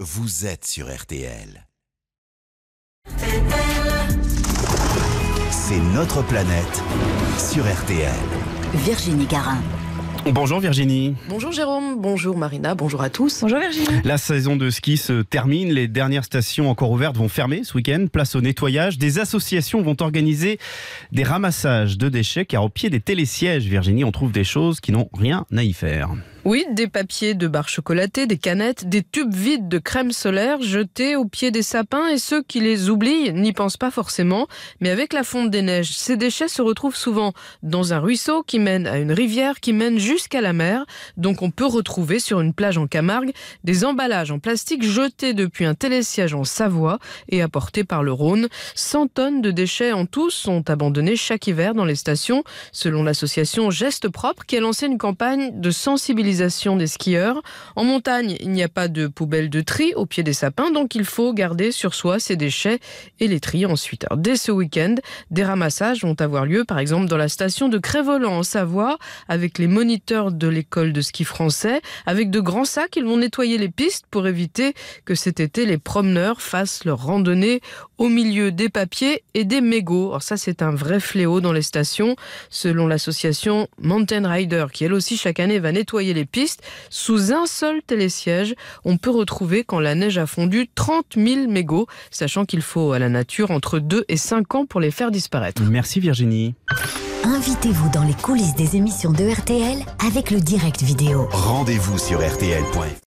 vous êtes sur RTL. C'est notre planète sur RTL. Virginie Garin. Bonjour Virginie. Bonjour Jérôme, bonjour Marina, bonjour à tous. Bonjour Virginie. La saison de ski se termine, les dernières stations encore ouvertes vont fermer ce week-end, place au nettoyage. Des associations vont organiser des ramassages de déchets car au pied des télésièges, Virginie, on trouve des choses qui n'ont rien à y faire. Oui, des papiers de barres chocolatées, des canettes, des tubes vides de crème solaire jetés au pied des sapins et ceux qui les oublient n'y pensent pas forcément. Mais avec la fonte des neiges, ces déchets se retrouvent souvent dans un ruisseau qui mène à une rivière qui mène jusqu'à la mer. Donc on peut retrouver sur une plage en Camargue des emballages en plastique jetés depuis un télésiège en Savoie et apportés par le Rhône. 100 tonnes de déchets en tout sont abandonnés chaque hiver dans les stations, selon l'association Gestes Propres qui a lancé une campagne de sensibilisation des skieurs. En montagne, il n'y a pas de poubelle de tri au pied des sapins, donc il faut garder sur soi ces déchets et les trier ensuite. Alors, dès ce week-end, des ramassages vont avoir lieu, par exemple dans la station de Crévolan en Savoie, avec les moniteurs de l'école de ski français. Avec de grands sacs, ils vont nettoyer les pistes pour éviter que cet été, les promeneurs fassent leur randonnée au milieu des papiers et des mégots. Alors ça, c'est un vrai fléau dans les stations. Selon l'association Mountain Rider, qui elle aussi chaque année va nettoyer les pistes, sous un seul télésiège, on peut retrouver, quand la neige a fondu, 30 000 mégots, sachant qu'il faut à la nature entre 2 et 5 ans pour les faire disparaître. Merci Virginie. Invitez-vous dans les coulisses des émissions de RTL avec le direct vidéo. Rendez-vous sur RTL.fr.